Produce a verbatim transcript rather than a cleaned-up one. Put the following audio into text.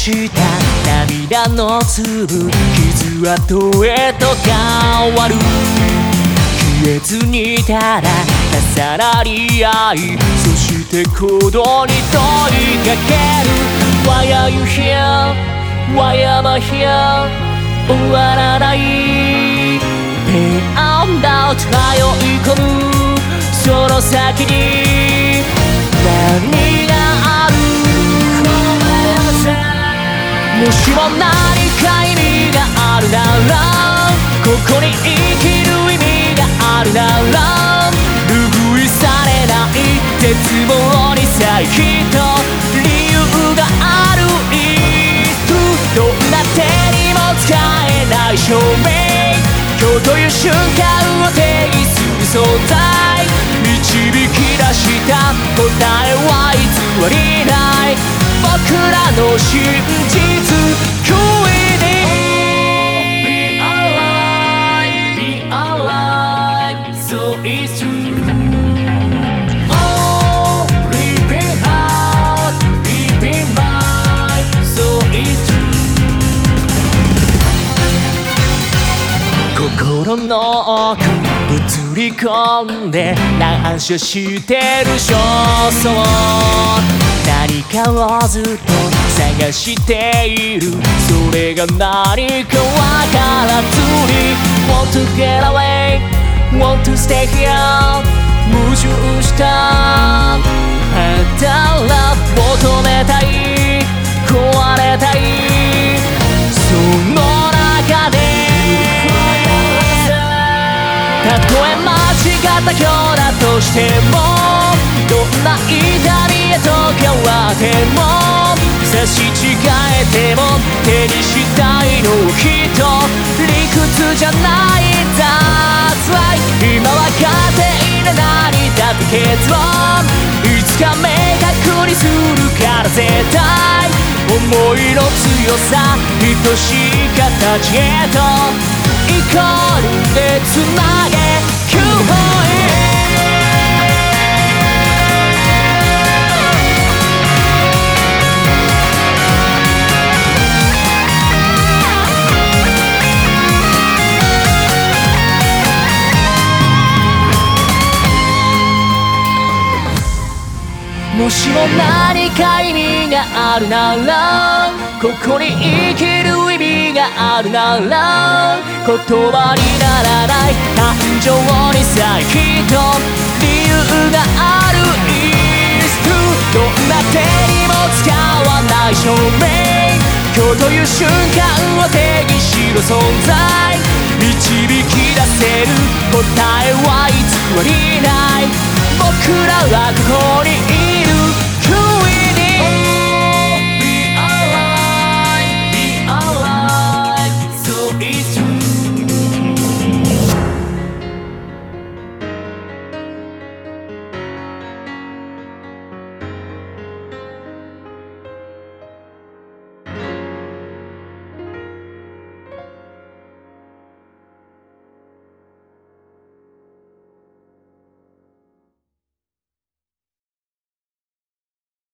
した涙の粒、傷跡へと変わる。消えずにただ重なり合い、そして鼓動に問いかける。 Why are you here? Why am I here? 終わらないペアンダウト迷い込むその先に何がある。もしも何か意味があるなら、ここに生きる意味があるなら、拭いされない絶望にさえきっと理由がある。どんな手にも使えない証明、今日という瞬間を定義する存在、導き出した答えは偽りない僕らの真実。食いに Be alive, be alive, so it's true. Oh, leaping out, leaping by, so it's true. 心の奥映り込んで乱射してる焦燥、何かをずっと探している、それが何かわからずに Want to get away, want to stay here 矛盾した肌求めたい壊れたいその中で、たとえ間違った今日だとしても、どんな痛みへと変わっても差し違えても手にしたいのきっと理屈じゃない。 That's why 今わかっている何だって結論、いつか明確にするから絶対、思いの強さ愛しい形へとイコールでつなげ Q ポイント。もしも何か意味があるなら、ここに生きる意味があるなら、言葉にならない感情にさえきっと理由がある。 It's true どんな手にも使わない証明、今日という瞬間を定義しろ存在、導き出せる答えは偽りない僕らはここにいる。